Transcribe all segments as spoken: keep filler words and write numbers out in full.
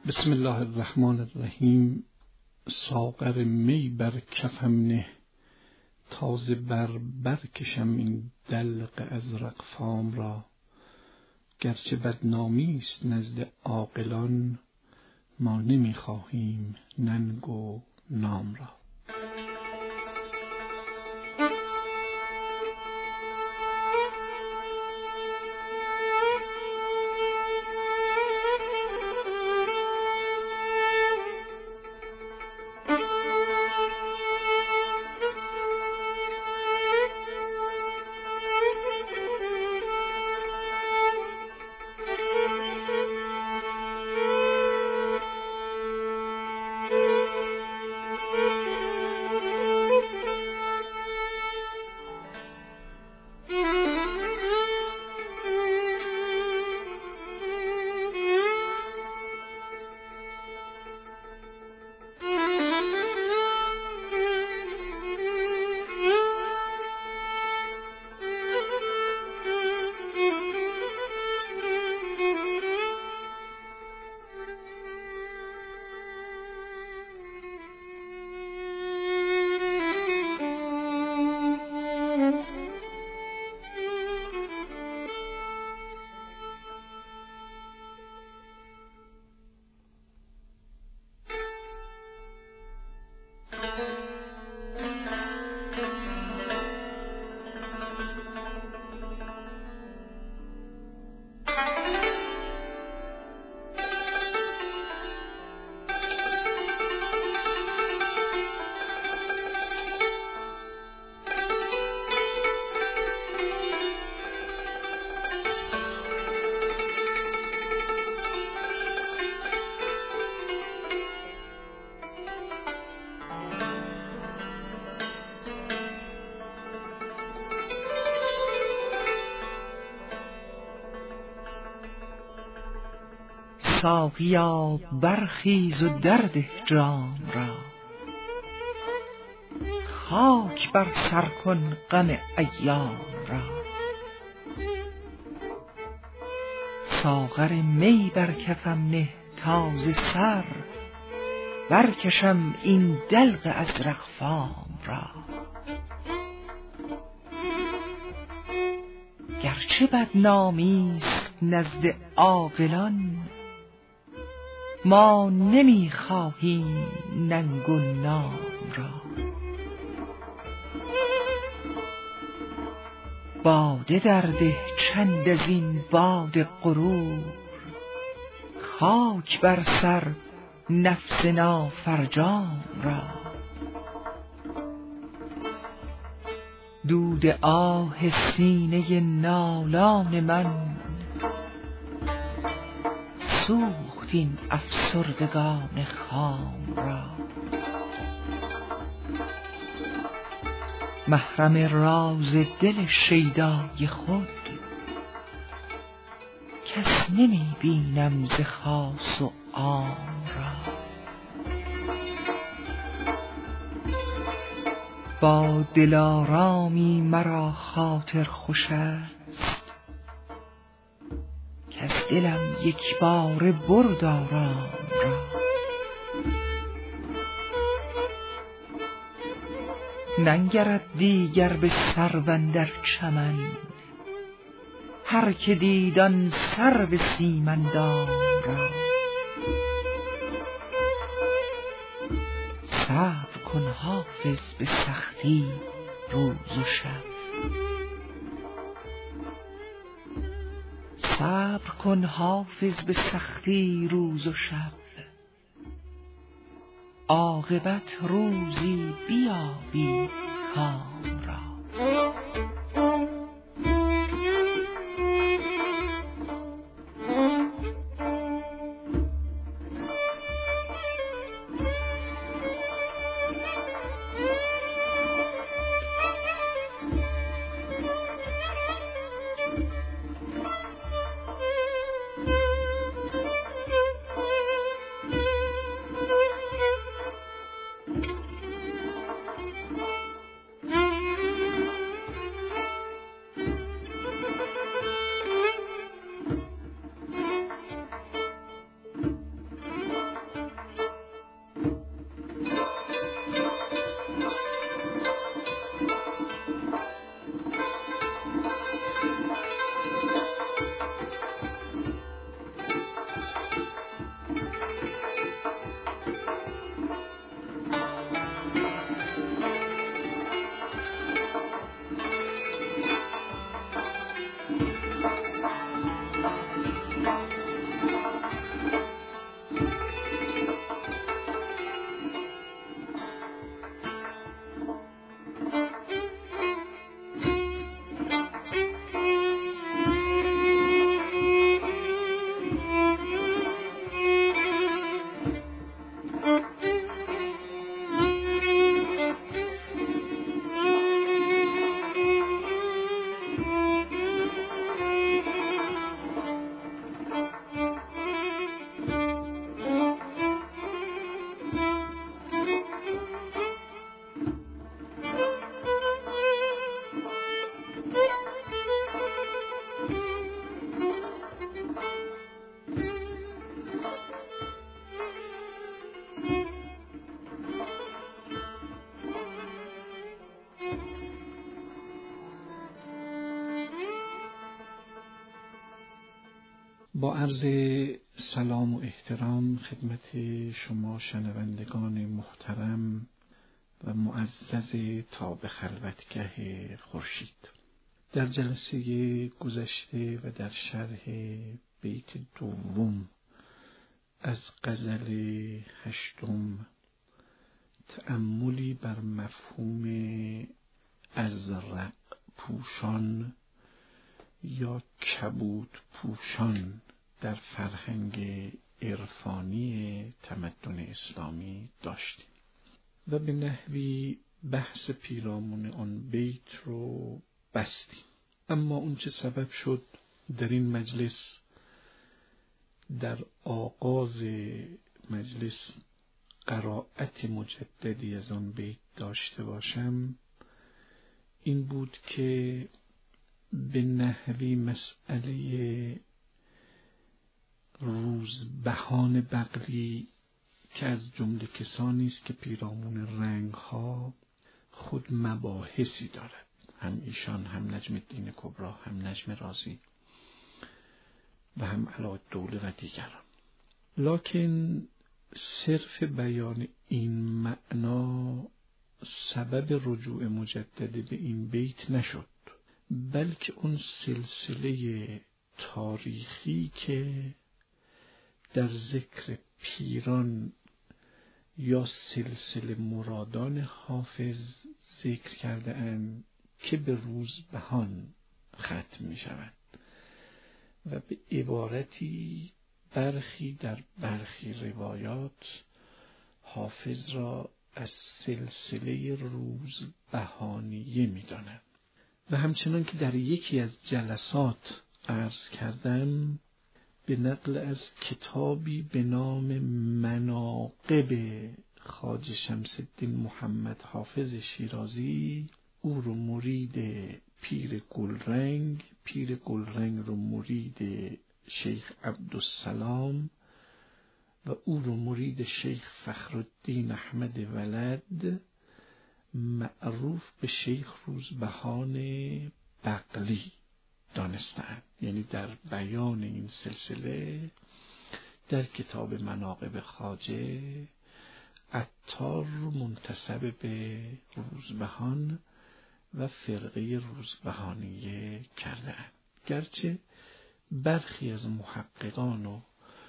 بسم الله الرحمن الرحیم. ساغر می بر کفم نه، تازه بر برکشم این دلق ازرق فام را. گرچه بدنامی است نزد عاقلان، ما نمی خواهیم ننگ و نام را. ساقیا برخیز و درده جام را، خاک بر سر کن غم ایام را. ساغر می بر کفم نه، تازه سر برکشم این دلق ازرق فام را. گرچه بدنامی است نزد عاقلان، ما نمی خواهیم ننگ و نام را. باده درده چند از این باد غرور، خاک بر سر نفس نافرجام را. دود آه سینه نالان من، سوخت این افسردگان خام را. محرم راز دل شیدای خود، کس نمی بینم ز خاص و عام را. با دلارامی مرا خاطر خوش است، کز دلم یک باره برد آرام را. ننگرد دیگر به سرو اندر چمن، هر که دید آن سرو سیمندام را. صبر کن حافظ به سختی روز و شب، صبر کن حافظ به سختی روز و شب. عاقبت روزی بیابی کام را. با عرض سلام و احترام خدمت شما شنوندگان محترم و معزز تا به خلوتگه خورشید، در جلسه گذشته و در شرح بیت دوم از غزل هشتم تأملی بر مفهوم ازرق پوشان یا کبود پوشان در فرهنگ عرفانی تمدن اسلامی داشتیم و به نحوی بحث پیرامون آن بیت رو بستیم. اما اون چه سبب شد در این مجلس در آغاز مجلس قرائت مجددی از آن بیت داشته باشم این بود که به نحوی مسئله روزبهان بقلی که از جمله کسانی است که پیرامون رنگ‌ها خود مباحثی دارد، هم ایشان، هم نجم الدین کبری، هم نجم رازی و هم علاءالدوله و دیگران. لکن صرف بیان این معنا سبب رجوع مجدد به این بیت نشد، بلکه اون سلسله تاریخی که در ذکر پیران یا سلسله مرادان حافظ ذکر کرده اند که به روزبهان ختم می شود و به عبارتی برخی در برخی روایات حافظ را از سلسله روزبهانیه می داند. و همچنان که در یکی از جلسات عرض کردم به نقل از کتابی به نام مناقب خواجه شمس الدین محمد حافظ شیرازی، او رو مرید پیر گلرنگ، پیر گلرنگ رو مرید شیخ عبدالسلام و او رو مرید شیخ فخرالدین احمد ولد معروف به شیخ روزبهان بقلی دانستند. یعنی در بیان این سلسله در کتاب مناقب خواجه عطار منتسب به روزبهان و فرقه روزبهانیه کردند، گرچه برخی از محققان و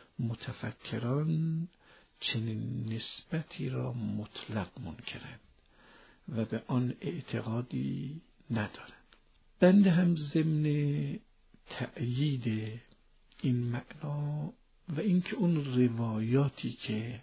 متفکران چنین نسبتی را مطلق منکرند و به آن اعتقادی ندارند. بنده هم ضمن تأیید این معنا و اینکه اون روایاتی که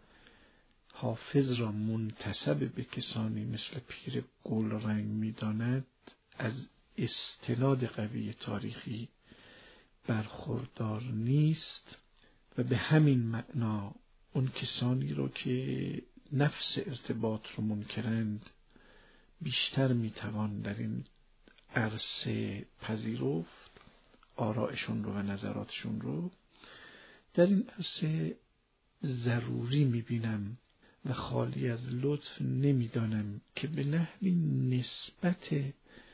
حافظ را منتسب به کسانی مثل پیر گلرنگ می‌داند از استناد قوی تاریخی برخوردار نیست و به همین معنا اون کسانی رو که نفس ارتباط رو منکرند بیشتر میتوان در این عرصه پذیرفت آرائشون رو و نظراتشون رو. در این عرصه ضروری میبینم و خالی از لطف نمیدانم که به نحوی نسبت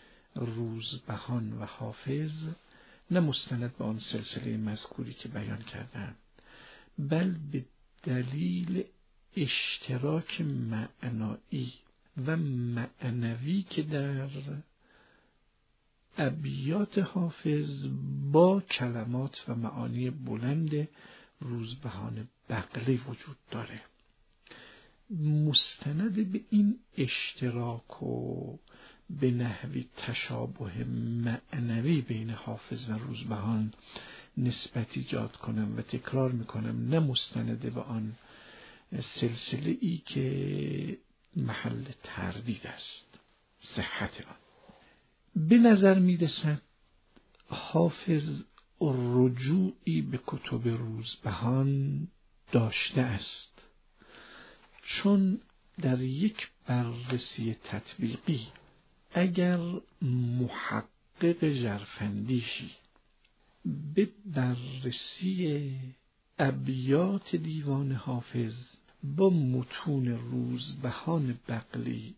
روزبهان و حافظ نه مستند به آن سلسله مذکوری که بیان کردم، بل به دلیل اشتراک معنایی و معنوی که در ابیات حافظ با کلمات و معانی بلند روزبهان بقلی وجود داره، مستند به این اشتراک و به نحوی تشابه معنوی بین حافظ و روزبهان نسبت ایجاد کنم و تکرار میکنم نه مستنده به آن سلسله ای که محل تردید است صحت آن. به نظر میرسد حافظ رجوعی به کتب روزبهان داشته است، چون در یک بررسی تطبیقی اگر محقق ژرفندیشی به بررسی ابیات دیوان حافظ با متون روزبهان بقلی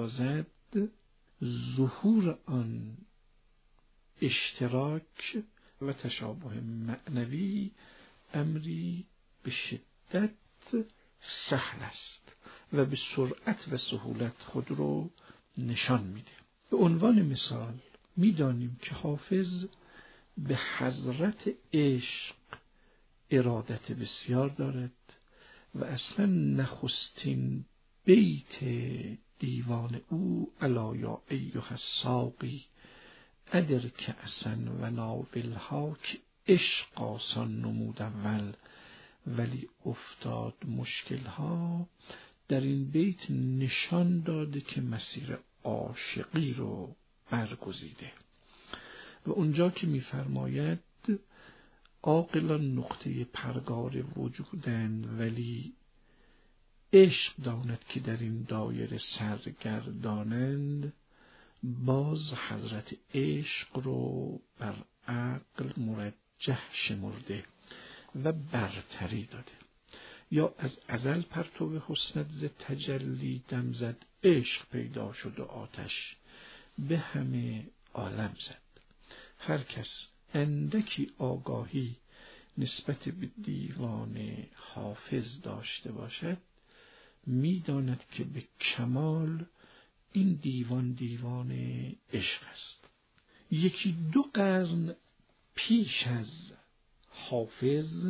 بپردازد، ظهور آن اشتراک و تشابه معنوی امری به شدت سهل است و به سرعت و سهولت خود رو نشان میده. به عنوان مثال میدانیم که حافظ به حضرت عشق ارادت بسیار دارد و اصلا نخستین بیت دیوان او الا یا ایها الساقی ادرک اسن و ناولها که عشق آسان نمود اول ولی افتاد مشکلها، در این بیت نشان داده که مسیر عاشقی رو برگزیده و اونجا که می‌فرماید عاقلان نقطه پرگار وجودند ولی عشق داند که در این دایره سرگردانند، باز حضرت عشق رو بر عقل مرجح شمرده و برتری داده. یا از ازل پرتو حسنت ز تجلی دم زد، عشق پیدا شد و آتش به همه عالم زد. هر کس اندکی آگاهی نسبت به دیوان حافظ داشته باشد میداند که به کمال این دیوان دیوان عشق است. یکی دو قرن پیش از حافظ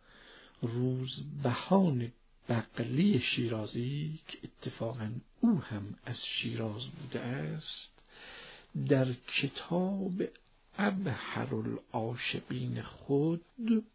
روزبهان بقلی شیرازی که اتفاقاً او هم از شیراز بوده است، در کتاب ابحر العاشقین خود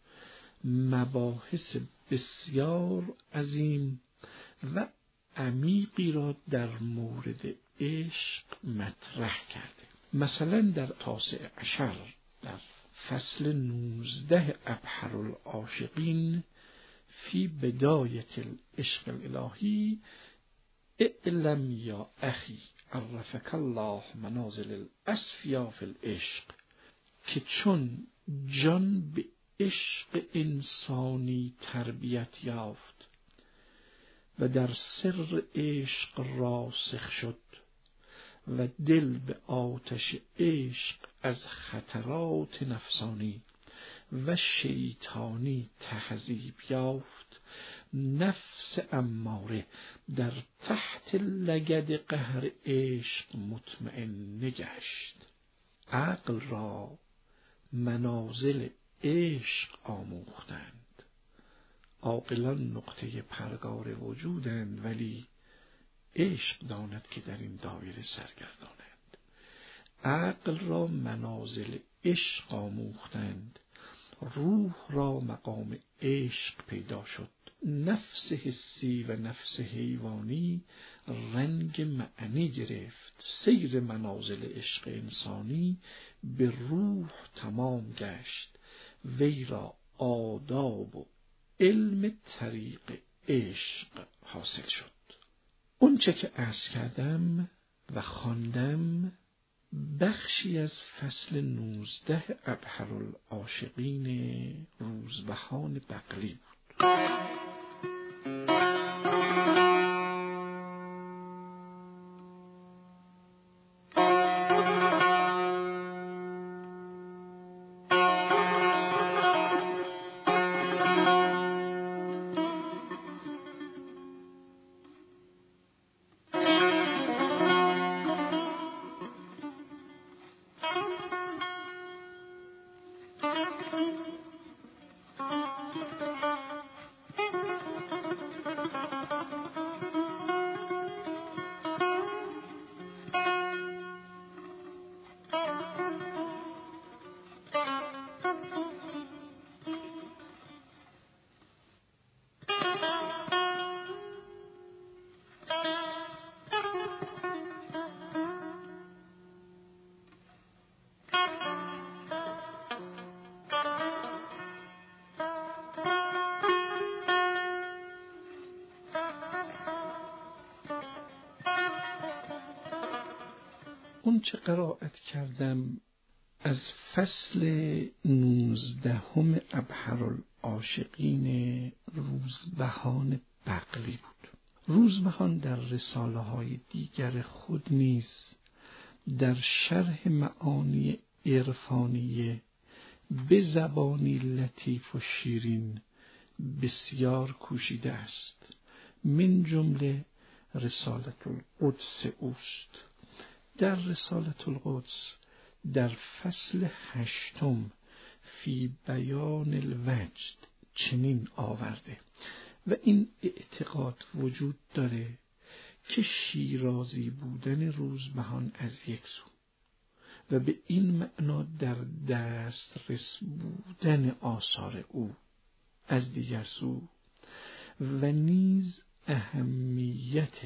مباحث بسیار عظیم و عمیقی را در مورد عشق مطرح کرده. مثلا در تاسع عشر در فصل نوزده ابحر العاشقین فی بدایت العشق الالهی اعلم یا اخی عرفک الله منازل الاصفیا فی العشق، که چون جان به عشق انسانی تربیت یافت و در سر عشق راسخ شد و دل به آتش عشق از خطرات نفسانی و شیطانی تهذیب یافت، نفس اماره در تحت لگد قهر عشق مطمئن گشت. عقل را منازل عشق آموختند. عاقلان نقطه پرگار وجودند ولی عشق داند که در این دایره سرگردانند. عقل را منازل عشق آموختند، روح را مقام عشق پیدا شد. نفس حسی و نفس حیوانی رنگ معنی گرفت. سیر منازل عشق انسانی به روح تمام گشت، وی را آداب و علم طریق عشق حاصل شد. اون چه که عرض کردم و خواندم بخشی از فصل نوزده ابحر العاشقین روزبهان بقلی بود. اون چه قرائت کردم از فصل نوزدهم ابحر العاشقین روزبهان بقلی بود. روزبهان در رساله های دیگر خود نیز در شرح معانی عرفانیه به زبانی لطیف و شیرین بسیار کوشیده است. من جمله رسالت القدس اوست. در رسالت القدس در فصل هشتم فی بیان الوجد چنین آورده و این اعتقاد وجود داره که شیرازی بودن روزبهان از یک سو و به این معنا در دسترس بودن آثار او از دیگر سو و نیز اهمیت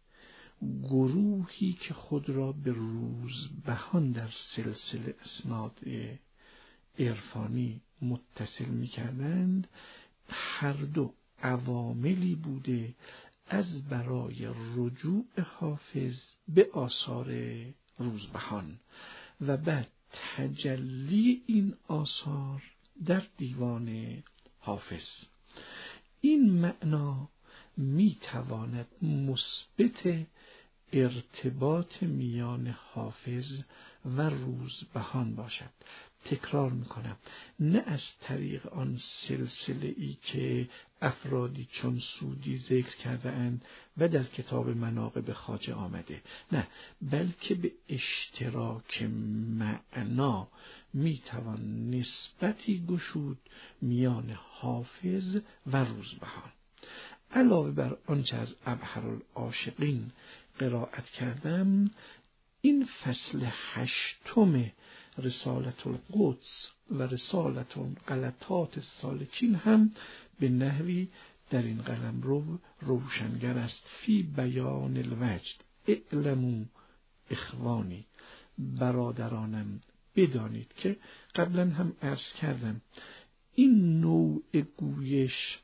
گروهی که خود را به روزبهان در سلسله اسناد عرفانی متصل می کردند، هر دو عواملی بوده از برای رجوع حافظ به آثار روزبهان و بعد تجلی این آثار در دیوان حافظ. این معنا می تواند مثبت ارتباط میان حافظ و روزبهان باشد. تکرار میکنم، نه از طریق آن سلسله ای که افرادی چون سودی ذکر کرده اند و در کتاب مناقب خواجه آمده، نه، بلکه به اشتراک معنا میتوان نسبتی گشود میان حافظ و روزبهان. علاوه بر آنچه از ابحرالعاشقین قرائت کردم، این فصل هشتم رسالت القدس و رسالت غلطات السالکین هم به نحوی در این قلمرو روشنگر است. فی بیان الوجد اعلموا اخوانی، برادرانم بدانید که قبلا هم عرض کردم این نوع گویش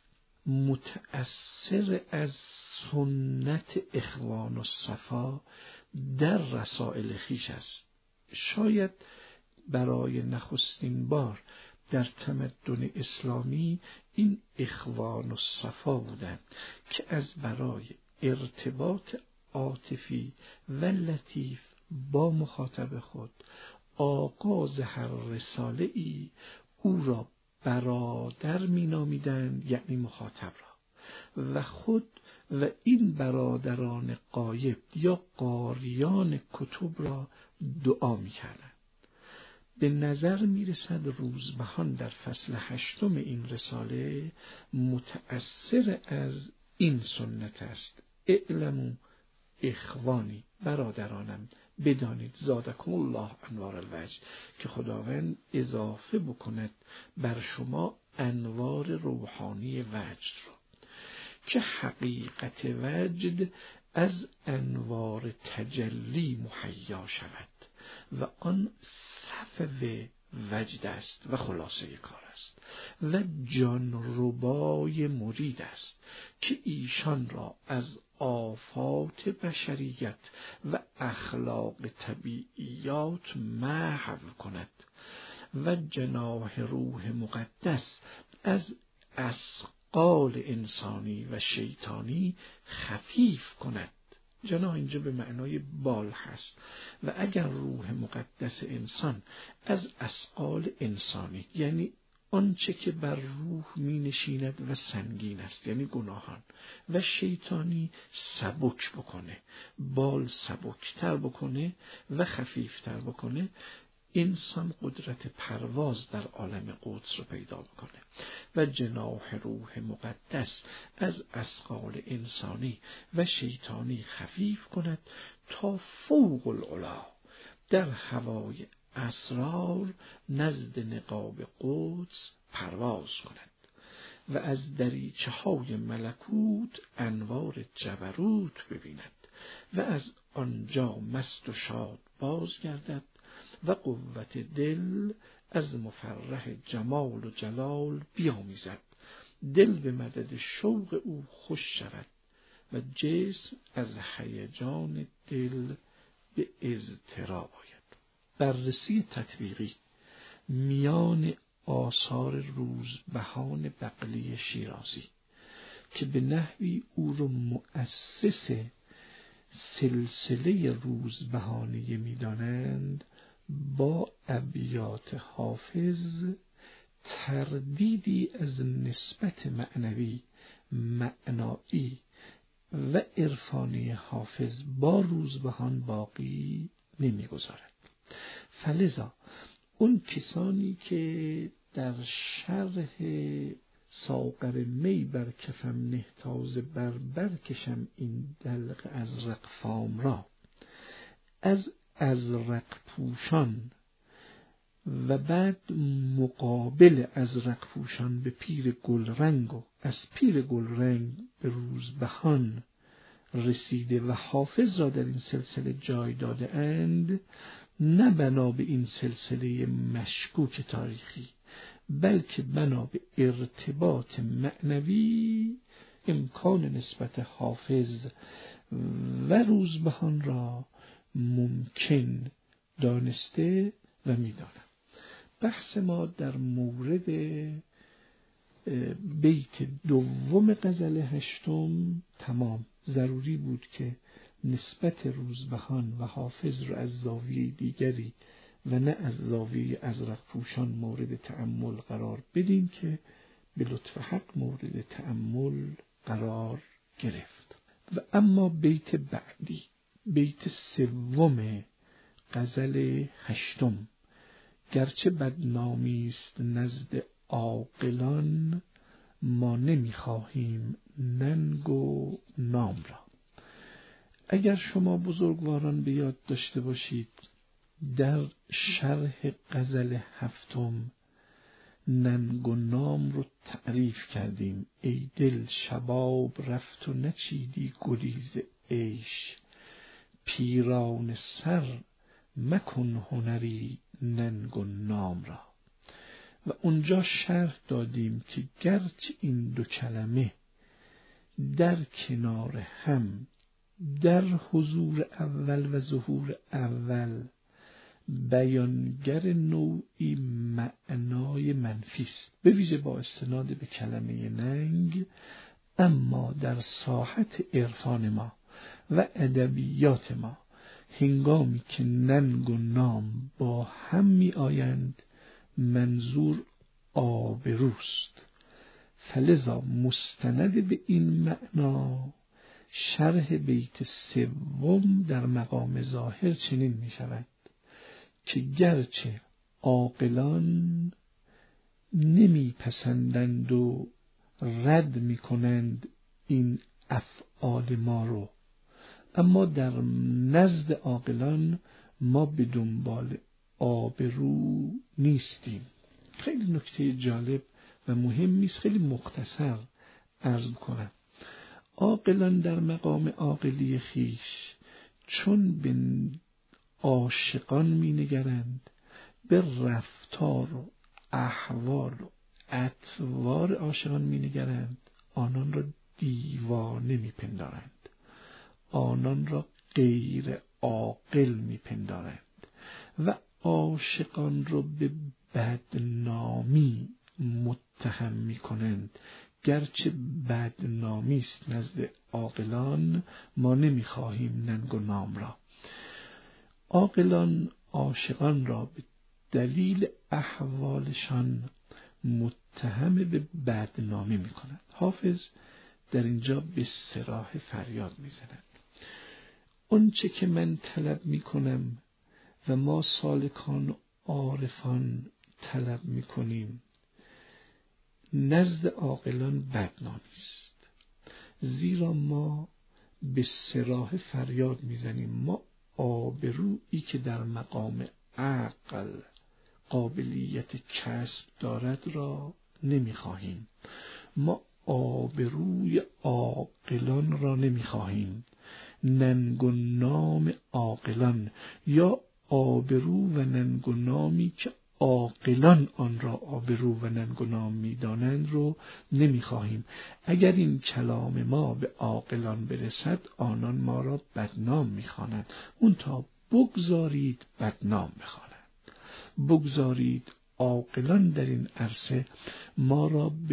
متأثر از سنت اخوان الصفا در رسائل خویش است. شاید برای نخستین بار در تمدن اسلامی این اخوان الصفا بودند که از برای ارتباط عاطفی و لطیف با مخاطب خود آغاز هر رساله ای او را برادر می نامیدند، یعنی مخاطب را، و خود و این برادران غایب یا قاریان کتب را دعا می کردند. به نظر می رسد روزبهان در فصل هشتم این رساله متأثر از این سنت است. اعلموا اخوانی، برادرانم بدانید، زادکم الله انوار الوجد، که خداوند اضافه بکند بر شما انوار روحانی وجد را، که حقیقت وجد از انوار تجلی مهیا شود و آن صفو وجد است و خلاصه کار است و جانربای مرید است که ایشان را از آفات بشریت و اخلاق طبیعیات محو کند و جناح روح مقدس از اثقال انسانی و شیطانی خفیف کند. جناح اینجا به معنای بال هست و اگر روح مقدس انسان از اثقال انسانی، یعنی آنچه که بر روح می نشیند و سنگین است، یعنی گناهان، و شیطانی سبک بکنه، بال سبکتر بکنه و خفیفتر بکنه، انسان قدرت پرواز در عالم قدس رو پیدا بکنه و جناح روح مقدس از اثقال انسانی و شیطانی خفیف کند تا فوق العلا در هوای اسرار نزد نقاب قدس پرواز کند و از دریچه های ملکوت انوار جبروت ببیند و از آنجا مست و شاد بازگردد و قوت دل از مفرح جمال و جلال بیامیزد، دل به مدد شوق او خوش شود و جسم از هیجان دل به اضطراب آید. بررسی تطبیقی میان آثار روزبهان بقلی شیرازی که به نحوی او را مؤسس سلسله روزبهانیه می‌دانند با ابیات حافظ تردیدی از نسبت معنوی، معنایی و عرفانی حافظ با روزبهان باقی نمیگذارد. فلذا اون کسانی که در شرح ساغر می بر کفم نه تازه بر برکشم این دلق ازرق فام را، از ازرق پوشان و بعد مقابل ازرق پوشان به پیر گلرنگ و از پیر گلرنگ به روزبهان رسیده و حافظ را در این سلسله جای داده اند، نه بنا به این سلسله مشکوک تاریخی، بلکه بنا به ارتباط معنوی امکان نسبت حافظ و روزبهان را ممکن دانسته و می‌دانم. بحث ما در مورد بیت دوم غزل هشتم تمام. ضروری بود که نسبت روزبهان و حافظ را از زاویه دیگری و نه از زاویه ازرق پوشان مورد تأمل قرار بدیم که به لطف حق مورد تأمل قرار گرفت. و اما بیت بعدی، بیت سوم غزل هشتم، گرچه بدنامی است نزد عاقلان، ما نمیخواهیم ننگ و نام را. اگر شما بزرگواران به یاد داشته باشید، در شرح غزل هفتم ننگ و نام رو تعریف کردیم. ای دل شباب رفت و نچیدی گریز عیش، پیران سر مکن هنری ننگ و نام را. و اونجا شرح دادیم که گرچه این دو کلمه در کنار هم در حضور اول و ظهور اول بیانگر نوعی معنای منفی است، به ویژه با استناد به کلمه ننگ، اما در ساحت عرفان ما و ادبیات ما هنگامی که ننگ و نام با هم می آیند منظور آبروست. فلذا مستند به این معنا شرح بیت سوم در مقام ظاهر چنین می شود که گرچه عاقلان نمی پسندند و رد می کنند این افعال ما رو، اما در نزد عاقلان ما به دنبال آبرو نیستیم. خیلی نکته جالب و مهمی است، خیلی مختصر عرض کنم. عاقلان در مقام عاقلی خیش چون به عاشقان می نگرند، به رفتار و احوال و اطوار عاشقان می نگرند، آنان را دیوانه می پندارند، آنان را غیر عاقل می پندارند و عاشقان را به بدنامی متهم می کنند. گرچه بدنامی است نزد عاقلان، ما نمی خواهیم ننگ و نام را. عاقلان عاشقان را به دلیل احوالشان متهم به بدنامی می کنند. حافظ در اینجا به صراحت فریاد می زند. اون چه که من طلب می کنم و ما سالکان و عارفان طلب می کنیم نزد عاقلان بدنامی است، زیرا ما به صراحت فریاد می زنیم. ما آبرویی که در مقام عقل قابلیت کسب دارد را نمی خواهیم. ما آبروی عاقلان را نمی خواهیم. ننگ و نام عاقلان یا آبرو و ننگ و نامی که عاقلان آن را آبرو و ننگ و نام می دانند رو نمی خواهیم. اگر این کلام ما به عاقلان برسد، آنان ما را بدنام می خوانند. اون تا بگذارید بدنام بخوانند، بگذارید عاقلان در این عرصه ما را به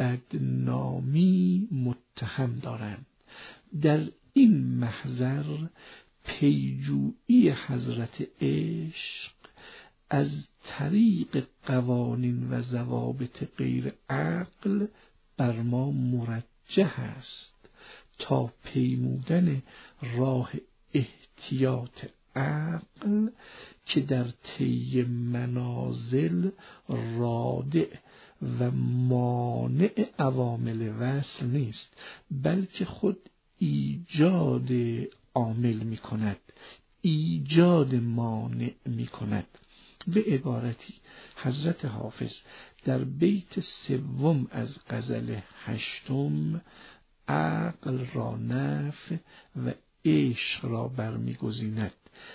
بدنامی متهم دارند. در این محضر پیجویی حضرت عشق از طریق قوانین و ضوابط غیر عقل بر ما مرجح است تا پیمودن راه احتیاط عقل که در طی منازل رادع و مانع عوامل وصل نیست، بلکه خود ایجاد عامل می کند، ایجاد مانع می کند. به عبارتی حضرت حافظ در بیت سوم از غزل هشتم عقل را نفی و عشق را برمیگزیند،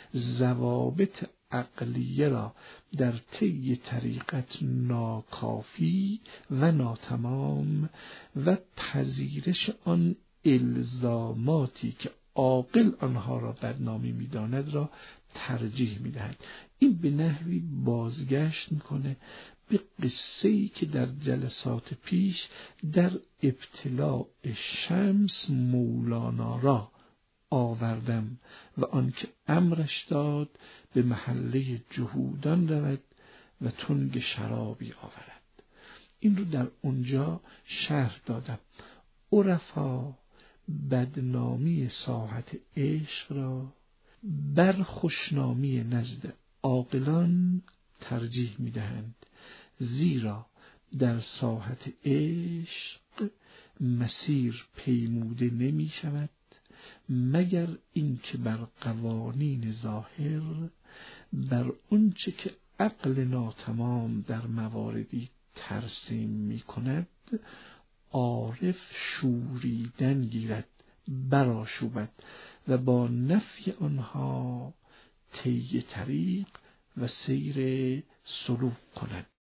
ضوابط عقلیه را در طی طریقت ناکافی و ناتمام و پذیرش آن الزاماتی که عاقل آنها را بدنامی می‌داند را ترجیح می‌دهد. این به نحوی بازگشت می‌کنه به قصه‌ای که در جلسات پیش در ابتلاع شمس مولانا را آوردم و آنکه امرش داد به محله جهودان رود و تنگ شرابی آورد. این رو در اونجا شرح دادم. عرفا بدنامی ساحت عشق را بر خوشنامی نزد عاقلان ترجیح می‌دهند، زیرا در ساحت عشق مسیر پیموده نمی شود مگر اینکه بر قوانین ظاهر، بر اونچه که عقل ناتمام در مواردی ترسیم می کند عارف شوریدن گیرد، برآشوبد و با نفی آنها طی طریق و سیر سلوک کند.